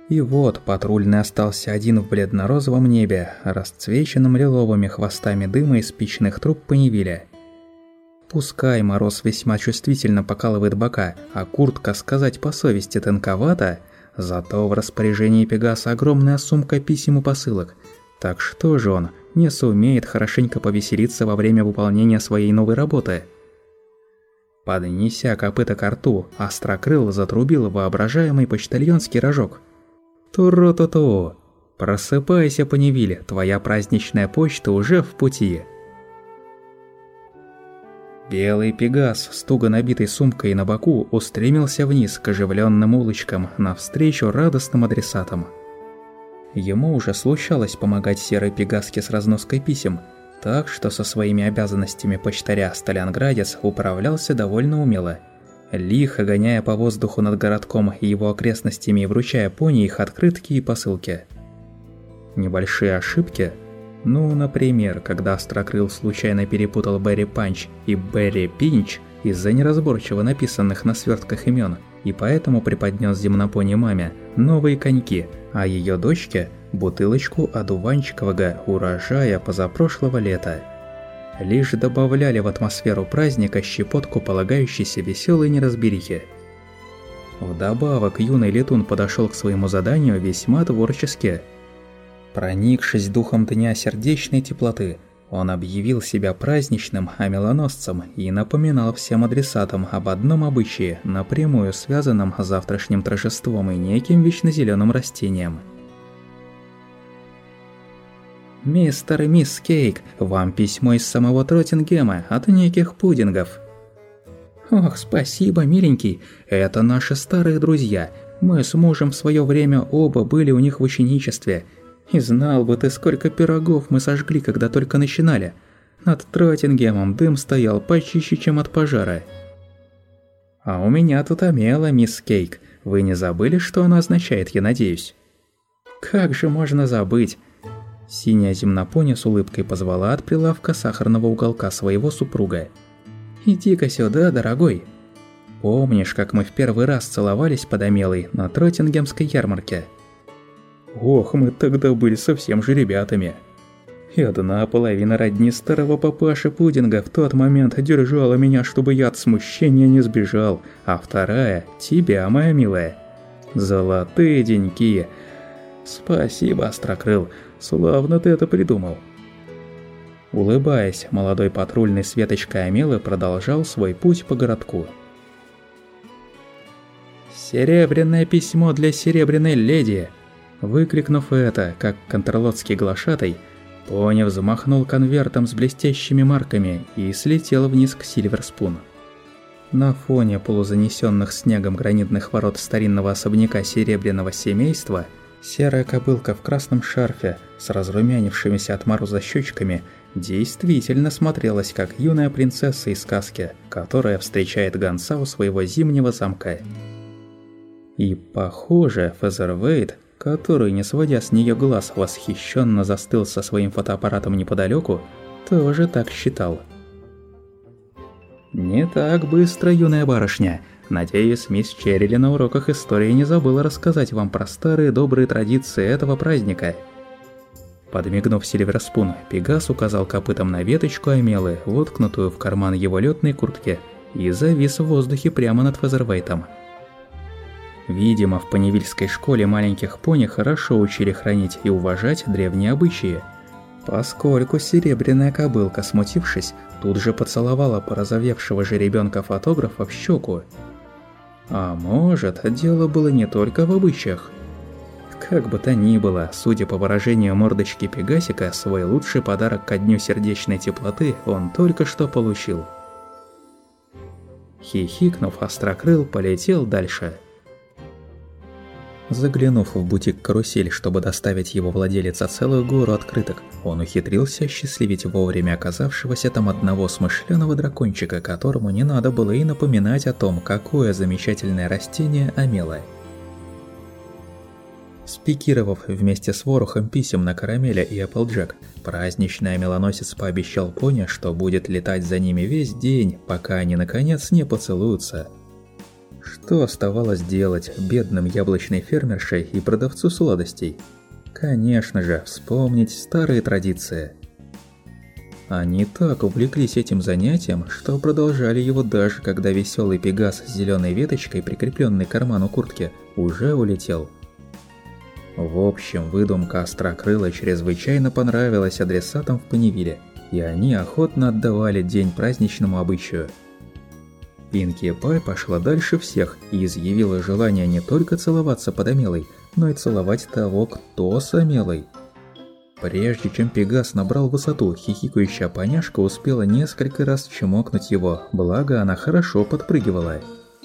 И вот патрульный остался один в бледно-розовом небе, расцвеченном лиловыми хвостами дыма из спичных труб Поневиля. Пускай мороз весьма чувствительно покалывает бока, а куртка, сказать по совести, тонковата, зато в распоряжении Пегаса огромная сумка писем и посылок. Так что же он не сумеет хорошенько повеселиться во время выполнения своей новой работы? Поднеся копыта ко рту, Острокрыл затрубил воображаемый почтальонский рожок. «Туру-ту-ту! Просыпайся, Поневиль, твоя праздничная почта уже в пути!» Белый Пегас с туго набитой сумкой на боку устремился вниз к оживленным улочкам навстречу радостным адресатам. Ему уже случалось помогать серой Пегаске с разноской писем, так что со своими обязанностями почтаря Сталинградец управлялся довольно умело, лихо гоняя по воздуху над городком и его окрестностями и вручая пони их открытки и посылки. Небольшие ошибки, например, когда Острокрыл случайно перепутал Берри Панч и Берри Пинч из-за неразборчиво написанных на свертках имен, и поэтому преподнес земнопоне маме новые коньки, а ее дочке бутылочку одуванчикового урожая позапрошлого лета. Лишь добавляли в атмосферу праздника щепотку полагающейся веселой неразберихи. Вдобавок юный летун подошел к своему заданию весьма творчески. Проникшись духом дня сердечной теплоты, он объявил себя праздничным омелоносцем и напоминал всем адресатам об одном обычае, напрямую связанном с завтрашним торжеством и неким вечнозеленым растением. «Мистер и мисс Кейк, вам письмо из самого Троттингема от неких пудингов». «Ох, спасибо, миленький, это наши старые друзья. Мы с мужем в свое время оба были у них в ученичестве. И знал бы ты, сколько пирогов мы сожгли, когда только начинали. Над Троттингемом дым стоял почище, чем от пожара». «А у меня тут омела, мисс Кейк. Вы не забыли, что она означает, я надеюсь?» «Как же можно забыть?» Синяя земнопоня с улыбкой позвала от прилавка сахарного уголка своего супруга. «Иди-ка сюда, дорогой. Помнишь, как мы в первый раз целовались под омелой на Троттингемской ярмарке?» «Ох, мы тогда были совсем же ребятами. И одна половина родни старого папаши Пудинга в тот момент держала меня, чтобы я от смущения не сбежал, а вторая – тебя, моя милая. Золотые деньки. Спасибо, Острокрыл, славно ты это придумал». Улыбаясь, молодой патрульный с веточкой омелы продолжал свой путь по городку. «Серебряное письмо для серебряной леди!» Выкрикнув это, как контрлотский глашатай, пони взмахнул конвертом с блестящими марками и слетел вниз к Сильверспун. На фоне полузанесенных снегом гранитных ворот старинного особняка серебряного семейства серая кобылка в красном шарфе с разрумянившимися от мороза щечками действительно смотрелась как юная принцесса из сказки, которая встречает гонца у своего зимнего замка. И, похоже, Фезервейт, который, не сводя с нее глаз, восхищенно застыл со своим фотоаппаратом неподалеку, тоже так считал. «Не так быстро, юная барышня. Надеюсь, мисс Черрили на уроках истории не забыла рассказать вам про старые добрые традиции этого праздника». Подмигнув Сильверспун, Пегас указал копытом на веточку омелы, воткнутую в карман его летной куртки, и завис в воздухе прямо над Фезервейтом. Видимо, в поневильской школе маленьких пони хорошо учили хранить и уважать древние обычаи, поскольку серебряная кобылка, смутившись, тут же поцеловала порозовевшего жеребенка-фотографа в щеку. А может, дело было не только в обычаях. Как бы то ни было, судя по выражению мордочки Пегасика, свой лучший подарок ко дню сердечной теплоты он только что получил. Хихикнув, Острокрыл полетел дальше. Заглянув в бутик «Карусель», чтобы доставить его владелица целую гору открыток, он ухитрился осчастливить вовремя оказавшегося там одного смышленого дракончика, которому не надо было и напоминать о том, какое замечательное растение омела. Спикировав вместе с ворохом писем на Карамеля и Эпплджек, праздничный омелоносец пообещал пони, что будет летать за ними весь день, пока они наконец не поцелуются. Что оставалось делать бедным яблочной фермершей и продавцу сладостей? Конечно же, вспомнить старые традиции. Они так увлеклись этим занятием, что продолжали его даже когда веселый Пегас с зеленой веточкой, прикрепленной к карману куртки, уже улетел. В общем, выдумка Острокрыла чрезвычайно понравилась адресатам в Поневиле, и они охотно отдавали день праздничному обычаю. Пинки Пай пошла дальше всех и изъявила желание не только целоваться под Амелой, но и целовать того, кто с Амелой. Прежде чем Пегас набрал высоту, хихикающая поняшка успела несколько раз чмокнуть его, благо она хорошо подпрыгивала.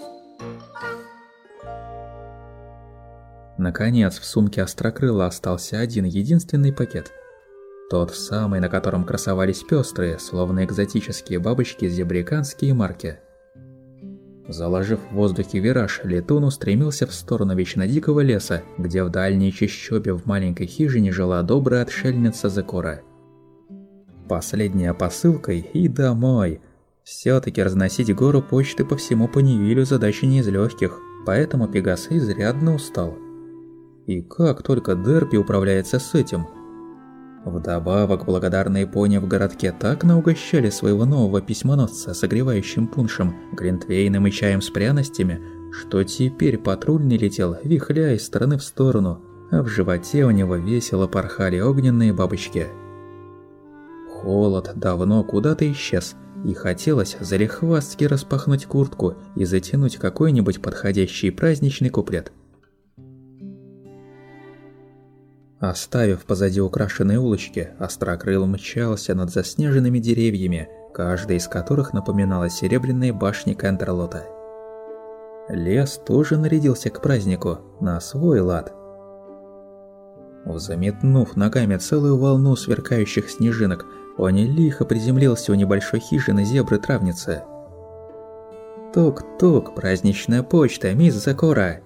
Наконец, в сумке Острокрыла остался один единственный пакет. Тот самый, на котором красовались пестрые, словно экзотические бабочки, зебриканские марки. Заложив в воздухе вираж, летун устремился в сторону вечно дикого леса, где в дальней чащобе в маленькой хижине жила добрая отшельница Зекора. Последняя посылкой и домой. Все-таки разносить гору почты по всему Поневилю задача не из легких, поэтому Пегас изрядно устал. И как только Дерпи управляется с этим? Вдобавок, благодарные пони в городке так наугощали своего нового письмоносца согревающим пуншем, глинтвейном и чаем с пряностями, что теперь патрульный летел, вихляя из стороны в сторону, а в животе у него весело порхали огненные бабочки. Холод давно куда-то исчез, и хотелось залихвастски распахнуть куртку и затянуть какой-нибудь подходящий праздничный куплет. Оставив позади украшенные улочки, Острокрыл мчался над заснеженными деревьями, каждая из которых напоминала серебряные башни Кентерлота. Лес тоже нарядился к празднику, на свой лад. Взметнув ногами целую волну сверкающих снежинок, он лихо приземлился у небольшой хижины зебры-травницы. «Тук-тук, праздничная почта, мисс Зекора!»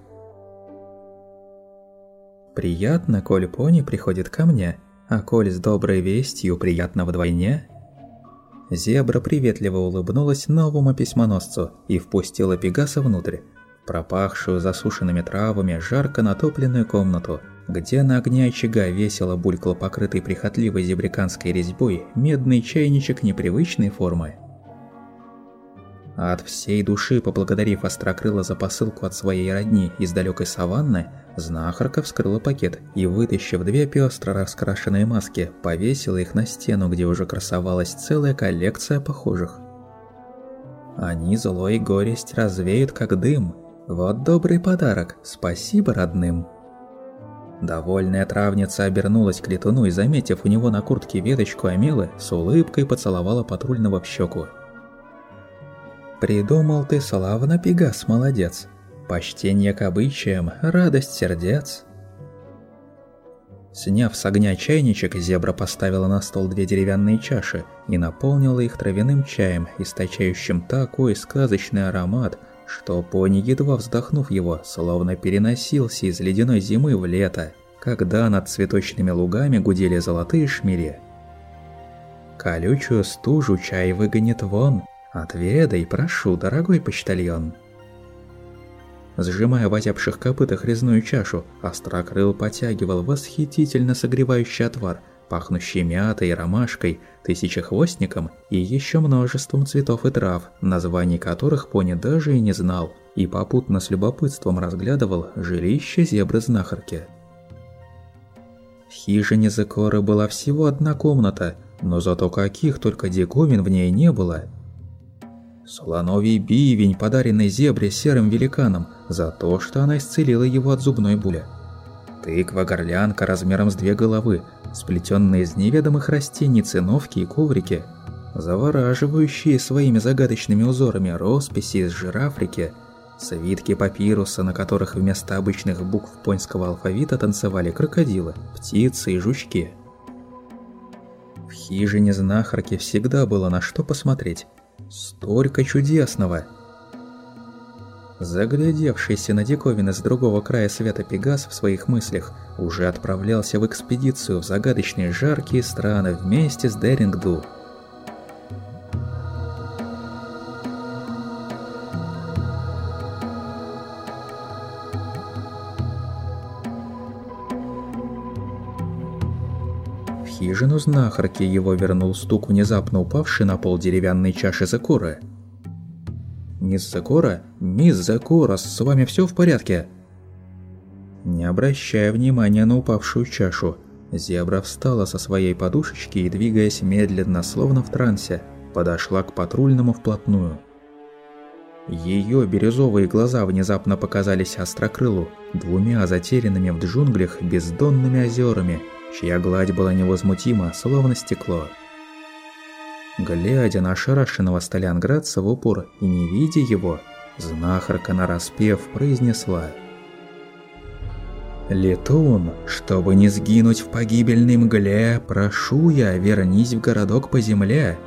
«Приятно, коль пони приходит ко мне, а коль с доброй вестью приятно вдвойне». Зебра приветливо улыбнулась новому письмоносцу и впустила Пегаса внутрь, в пропахшую засушенными травами жарко натопленную комнату, где на огне очага весело булькал покрытый прихотливой зебриканской резьбой медный чайничек непривычной формы. От всей души поблагодарив Острокрыла за посылку от своей родни из далекой саванны, знахарка вскрыла пакет и, вытащив две пестро раскрашенные маски, повесила их на стену, где уже красовалась целая коллекция похожих. Они зло и горесть развеют как дым. Вот добрый подарок, спасибо родным. Довольная травница обернулась к летуну и, заметив у него на куртке веточку Амелы, с улыбкой поцеловала патрульного в щеку. «Придумал ты славно, Пегас, молодец. Почтение к обычаям, радость сердец». Сняв с огня чайничек, зебра поставила на стол две деревянные чаши и наполнила их травяным чаем, источающим такой сказочный аромат, что пони, едва вздохнув его, словно переносился из ледяной зимы в лето, когда над цветочными лугами гудели золотые шмели. «Колючую стужу чай выгонит вон. Отведай, прошу, дорогой почтальон». Сжимая в озябших копытах резную чашу, Острокрыл потягивал восхитительно согревающий отвар, пахнущий мятой и ромашкой, тысячехвостником и еще множеством цветов и трав, названий которых пони даже и не знал, и попутно с любопытством разглядывал жилище зебры-знахарки. В хижине Зекоры была всего одна комната, но зато каких только диковин в ней не было. Слоновий бивень, подаренный зебре серым великаном за то, что она исцелила его от зубной боли. Тыква-горлянка размером с 2 головы, сплетенные из неведомых растений циновки и коврики, завораживающие своими загадочными узорами росписи из жирафрики, свитки папируса, на которых вместо обычных букв поньского алфавита танцевали крокодилы, птицы и жучки. В хижине знахарки всегда было на что посмотреть. Столько чудесного! Заглядевшийся на диковины с другого края света Пегас в своих мыслях уже отправлялся в экспедицию в загадочные жаркие страны вместе с Деринг-Ду. хижину знахарки его вернул стук внезапно упавшей на пол деревянной чаши Зекора. «Мисс Зекора? Мисс Зекора, с вами все в порядке?» Не обращая внимания на упавшую чашу, зебра встала со своей подушечки и, двигаясь медленно, словно в трансе, подошла к патрульному вплотную. Ее бирюзовые глаза внезапно показались Острокрылу двумя затерянными в джунглях бездонными озерами, чья гладь была невозмутима, словно стекло. Глядя на ошарашенного Сталинградца в упор и не видя его, знахарка нараспев произнесла: «Летун, чтобы не сгинуть в погибельной мгле, прошу я, вернись в городок по земле».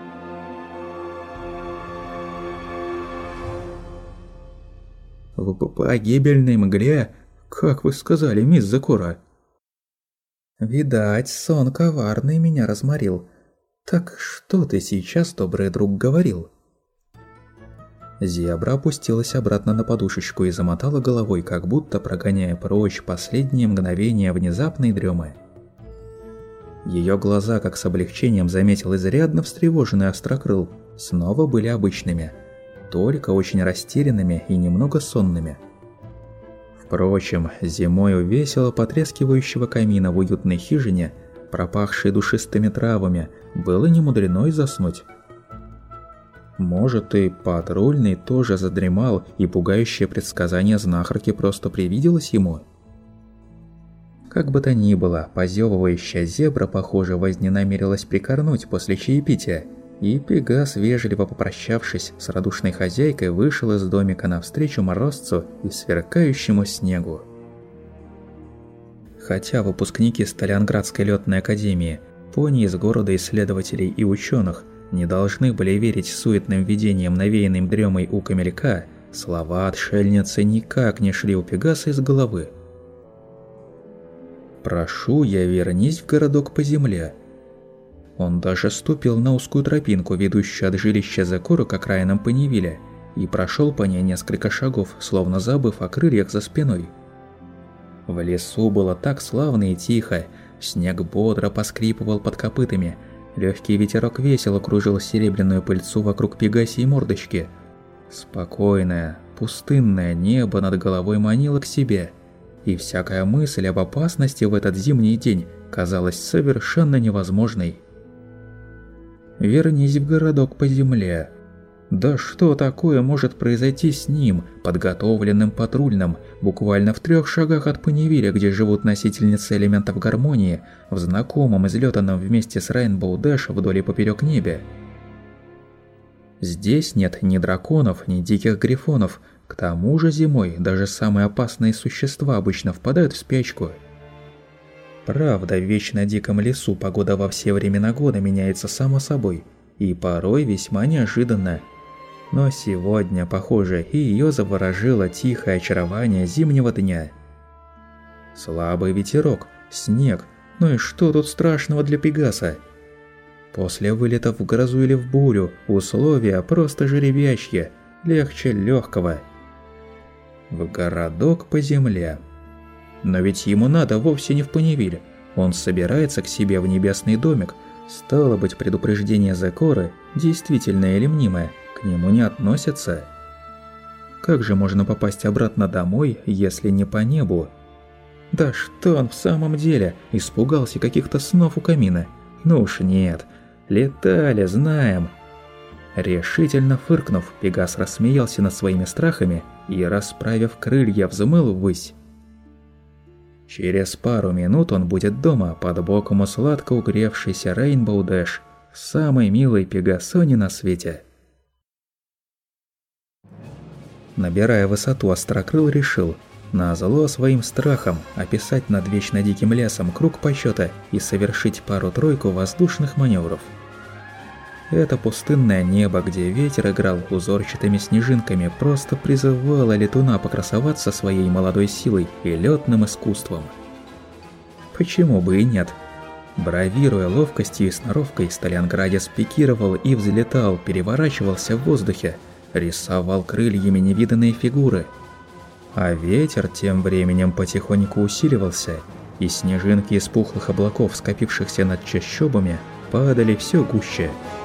«В погибельной мгле? Как вы сказали, мисс Зекора?» «Видать, сон коварный меня разморил. Так что ты сейчас, добрый друг, говорил?» Зебра опустилась обратно на подушечку и замотала головой, как будто прогоняя прочь последние мгновения внезапной дремы. Ее глаза, как с облегчением заметил изрядно встревоженный Острокрыл, снова были обычными, только очень растерянными и немного сонными. Впрочем, зимой у весело потрескивающего камина в уютной хижине, пропахшей душистыми травами, было немудрено и заснуть. Может, и патрульный тоже задремал, и пугающее предсказание знахарки просто привиделось ему? Как бы то ни было, позевывающая зебра, похоже, возненамерилась прикорнуть после чаепития, и Пегас, вежливо попрощавшись с радушной хозяйкой, вышел из домика навстречу морозцу и сверкающему снегу. Хотя выпускники Сталинградской летной академии, пони из города исследователей и ученых, не должны были верить суетным видениям, навеянным дремой у камелька, слова отшельницы никак не шли у Пегаса из головы. «Прошу я, вернись в городок по земле». Он даже ступил на узкую тропинку, ведущую от жилища Зекора к окраинам Поневиля, и прошел по ней несколько шагов, словно забыв о крыльях за спиной. В лесу было так славно и тихо, снег бодро поскрипывал под копытами, легкий ветерок весело кружил серебряную пыльцу вокруг пегасьей мордочки. Спокойное, пустынное небо над головой манило к себе, и всякая мысль об опасности в этот зимний день казалась совершенно невозможной. «Вернись в городок по земле». Да что такое может произойти с ним, подготовленным патрульным, буквально в 3 шагах от Поневиля, где живут носительницы элементов гармонии, в знакомом излетанном вместе с Rainbow Dash вдоль и поперек небе? Здесь нет ни драконов, ни диких грифонов, к тому же зимой даже самые опасные существа обычно впадают в спячку. Правда, в вечно диком лесу погода во все времена года меняется само собой, и порой весьма неожиданно. Но сегодня, похоже, и ее заворожило тихое очарование зимнего дня. Слабый ветерок, снег, ну и что тут страшного для Пегаса? После вылетов в грозу или в бурю условия просто жеребячьи, легче легкого. В городок по земле. Но ведь ему надо вовсе не в Поневиль. Он собирается к себе в небесный домик. Стало быть, предупреждение Зекоры, действительное или мнимое, к нему не относятся. Как же можно попасть обратно домой, если не по небу? Да что он в самом деле, испугался каких-то снов у камина? Ну уж нет, летали, знаем. Решительно фыркнув, Пегас рассмеялся над своими страхами и, расправив крылья, взмыл ввысь. Через пару минут он будет дома, под боком у сладко угревшейся Rainbow Dash, самой милой Пегасоне на свете. Набирая высоту, Острокрыл решил, назло своим страхом, описать над вечно диким лесом круг почета и совершить пару-тройку воздушных маневров. Это пустынное небо, где ветер играл узорчатыми снежинками, просто призывало летуна покрасоваться своей молодой силой и летным искусством. Почему бы и нет? Бравируя ловкостью и сноровкой, Сталинградец пикировал и взлетал, переворачивался в воздухе, рисовал крыльями невиданные фигуры. А ветер тем временем потихоньку усиливался, и снежинки из пухлых облаков, скопившихся над чащобами, падали все гуще.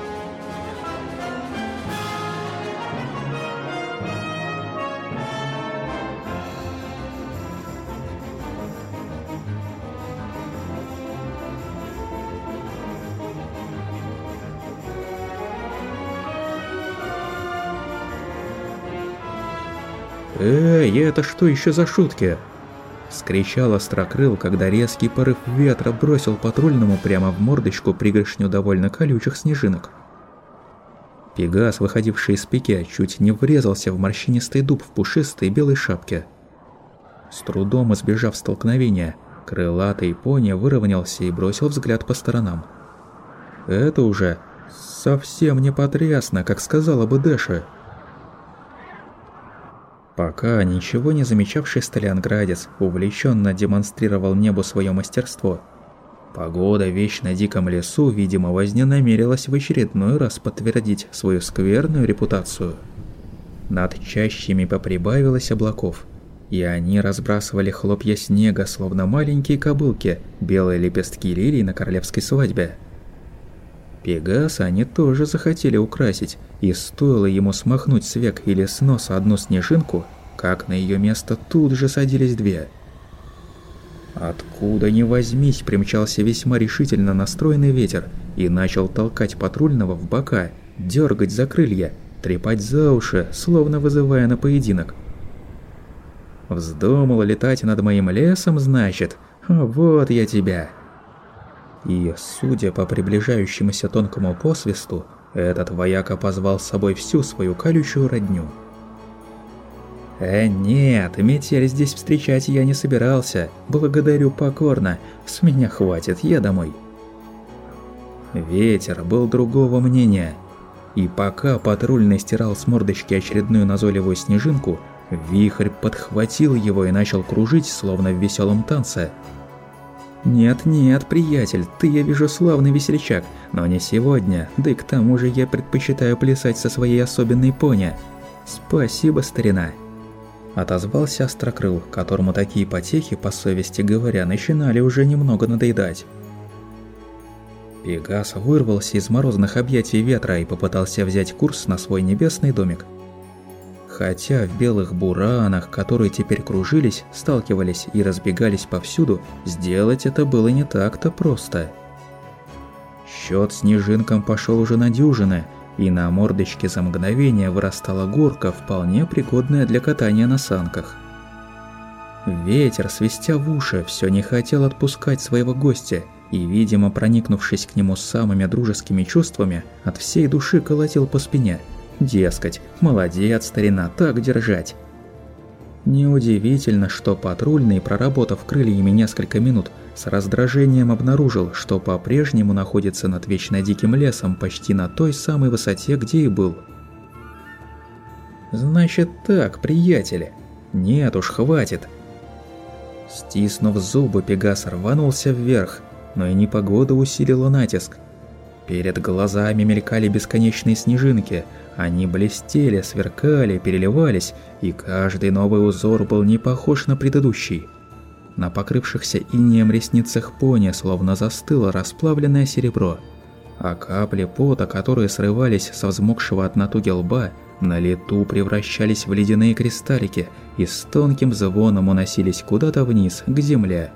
«Эй, это что еще за шутки?» – вскричал Острокрыл, когда резкий порыв ветра бросил патрульному прямо в мордочку пригоршню довольно колючих снежинок. Пегас, выходивший из пике, чуть не врезался в морщинистый дуб в пушистой белой шапке. С трудом избежав столкновения, крылатый пони выровнялся и бросил взгляд по сторонам. «Это уже совсем не потрясно, как сказала бы Дэша». Пока ничего не замечавший сталинградец увлеченно демонстрировал небу свое мастерство, погода в вечно диком лесу, видимо, возненамерилась в очередной раз подтвердить свою скверную репутацию. Над чащами поприбавилось облаков, и они разбрасывали хлопья снега, словно маленькие кобылки, белые лепестки лилий на королевской свадьбе. Пегаса они тоже захотели украсить, и стоило ему смахнуть с век или с носа одну снежинку, как на ее место тут же садились две. Откуда ни возьмись, примчался весьма решительно настроенный ветер и начал толкать патрульного в бока, дергать за крылья, трепать за уши, словно вызывая на поединок. «Вздумал летать над моим лесом, значит? Вот я тебя!» И, судя по приближающемуся тонкому посвисту, этот вояка позвал с собой всю свою колючую родню. Нет, метель здесь встречать я не собирался. Благодарю покорно. С меня хватит, я домой. Ветер был другого мнения. И пока патрульный стирал с мордочки очередную назойливую снежинку, вихрь подхватил его и начал кружить, словно в веселом танце. «Нет-нет, приятель, ты, я вижу, славный весельчак, но не сегодня, да и к тому же я предпочитаю плясать со своей особенной пони. Спасибо, старина!» Отозвался Острокрыл, которому такие потехи, по совести говоря, начинали уже немного надоедать. Пегас вырвался из морозных объятий ветра и попытался взять курс на свой небесный домик. Хотя в белых буранах, которые теперь кружились, сталкивались и разбегались повсюду, сделать это было не так-то просто. Счет снежинкам пошел уже на дюжины, и на мордочке за мгновение вырастала горка, вполне пригодная для катания на санках. Ветер, свистя в уши, все не хотел отпускать своего гостя, и, видимо, проникнувшись к нему самыми дружескими чувствами, от всей души колотил по спине. Дескать, молодец, старина, так держать. Неудивительно, что патрульный, проработав крыльями несколько минут, с раздражением обнаружил, что по-прежнему находится над вечно диким лесом почти на той самой высоте, где и был. «Значит так, приятели. Нет уж, хватит». Стиснув зубы, Пегас рванулся вверх, но и непогода усилила натиск. Перед глазами мелькали бесконечные снежинки. Они блестели, сверкали, переливались, и каждый новый узор был не похож на предыдущий. На покрывшихся инеем ресницах пони словно застыло расплавленное серебро, а капли пота, которые срывались со взмокшего от натуги лба, на лету превращались в ледяные кристаллики и с тонким звоном уносились куда-то вниз, к земле.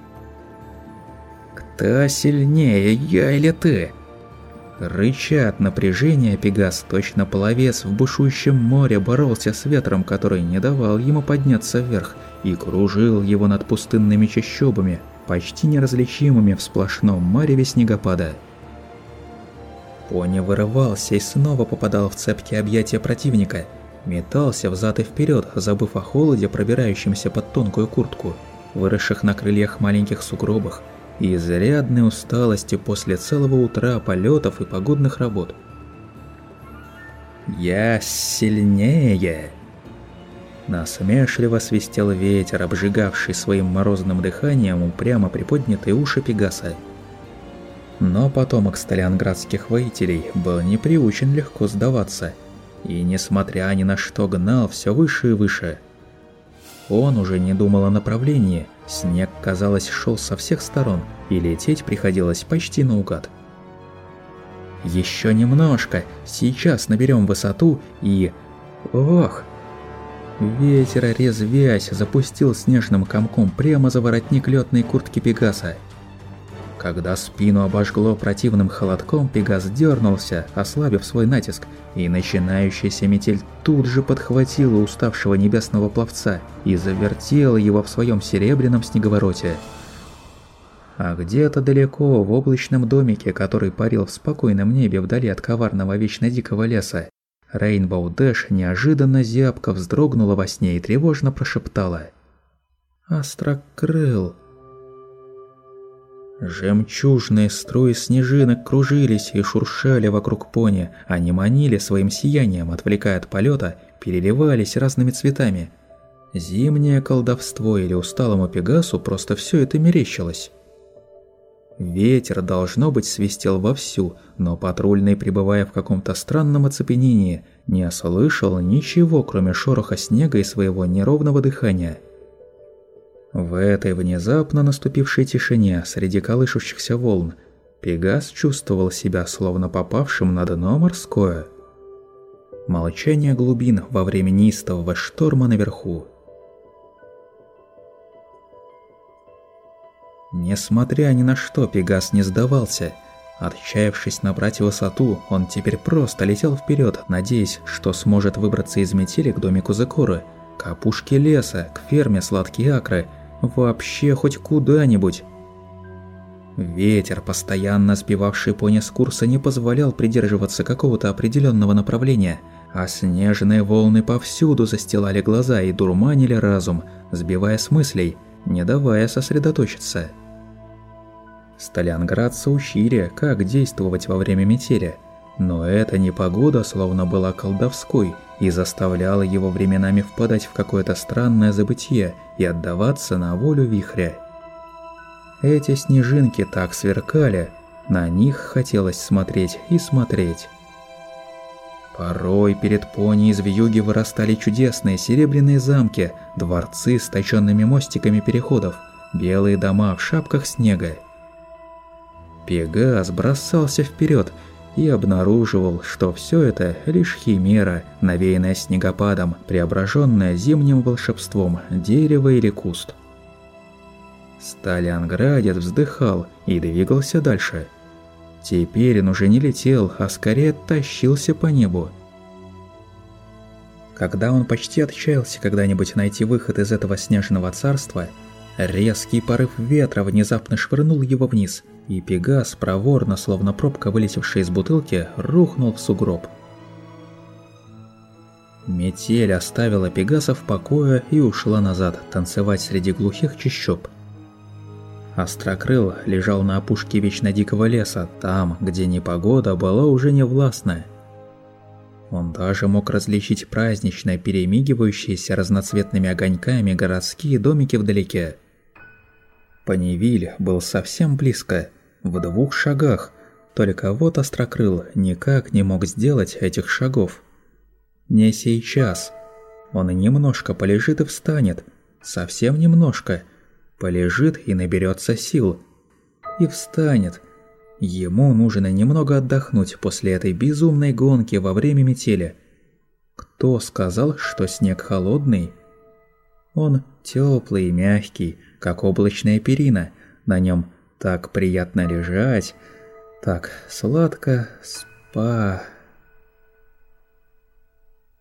«Кто сильнее, я или ты?» Рыча от напряжения, Пегас, точно пловец в бушующем море, боролся с ветром, который не давал ему подняться вверх, и кружил его над пустынными чащобами, почти неразличимыми в сплошном мареве снегопада. Пони вырывался и снова попадал в цепкие объятия противника, метался взад и вперед, забыв о холоде, пробирающемся под тонкую куртку, выросших на крыльях маленьких сугробах, и изрядной усталости после целого утра полетов и погодных работ. «Я сильнее!» Насмешливо свистел ветер, обжигавший своим морозным дыханием упрямо приподнятые уши Пегаса. Но потомок сталинградских воителей был не приучен легко сдаваться, и, несмотря ни на что, гнал все выше и выше. Он уже не думал о направлении, Снег, казалось, шел со всех сторон, и лететь приходилось почти наугад. «Еще немножко, сейчас наберем высоту и... Ох!» Ветер, резвясь, запустил снежным комком прямо за воротник летной куртки Пегаса. Когда спину обожгло противным холодком, Пегас дернулся, ослабив свой натиск, и начинающаяся метель тут же подхватила уставшего небесного пловца и завертела его в своем серебряном снеговороте. А где-то далеко, в облачном домике, который парил в спокойном небе вдали от коварного вечно дикого леса, Рейнбоу Дэш неожиданно зябко вздрогнула во сне и тревожно прошептала: «Острокрыл». Жемчужные струи снежинок кружились и шуршали вокруг пони, они манили своим сиянием, отвлекая от полета, переливались разными цветами. Зимнее колдовство или усталому Пегасу просто все это мерещилось. Ветер, должно быть, свистел вовсю, но патрульный, пребывая в каком-то странном оцепенении, не слышал ничего, кроме шороха снега и своего неровного дыхания. В этой внезапно наступившей тишине среди колышущихся волн Пегас чувствовал себя словно попавшим на дно морское. Молчание глубин во время неистового шторма наверху. Несмотря ни на что, Пегас не сдавался. Отчаявшись набрать высоту, он теперь просто летел вперед, надеясь, что сможет выбраться из метели к домику Зекоры, к опушке леса, к ферме Сладкие Акры, вообще хоть куда-нибудь. Ветер, постоянно сбивавший пони с курса, не позволял придерживаться какого-то определенного направления, а снежные волны повсюду застилали глаза и дурманили разум, сбивая с мыслей, не давая сосредоточиться. Сталинградцы учили, как действовать во время метели, но эта непогода словно была колдовской и заставляла его временами впадать в какое-то странное забытье и отдаваться на волю вихря. Эти снежинки так сверкали, на них хотелось смотреть и смотреть. Порой перед пони из вьюги вырастали чудесные серебряные замки, дворцы с точенными мостиками переходов, белые дома в шапках снега. Пегас бросался вперед и обнаруживал, что все это лишь химера, навеянная снегопадом, преображенная зимним волшебством дерева или куст. Сталинградец вздыхал и двигался дальше. Теперь он уже не летел, а скорее тащился по небу. Когда он почти отчаялся когда-нибудь найти выход из этого снежного царства, резкий порыв ветра внезапно швырнул его вниз, и Пегас, проворно, словно пробка, вылетевшая из бутылки, рухнул в сугроб. Метель оставила Пегаса в покое и ушла назад танцевать среди глухих чащоб. Острокрыл лежал на опушке вечно дикого леса, там, где непогода была уже невластна. Он даже мог различить празднично перемигивающиеся разноцветными огоньками городские домики вдалеке. Поневиль был совсем близко, в 2 шагах, только вот Острокрыл никак не мог сделать этих шагов. Не сейчас. Он немножко полежит и встанет, совсем немножко. Полежит и наберется сил. И встанет. Ему нужно немного отдохнуть после этой безумной гонки во время метели. Кто сказал, что снег холодный? Он теплый и мягкий, как облачная перина. На нем так приятно лежать, так сладко спать.